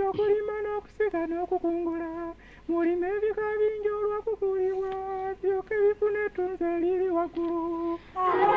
okulima n'okusika n'okukungula mulime ebika bingi olw'okugulibwa byoke bifune ettunzi eriri waggulu.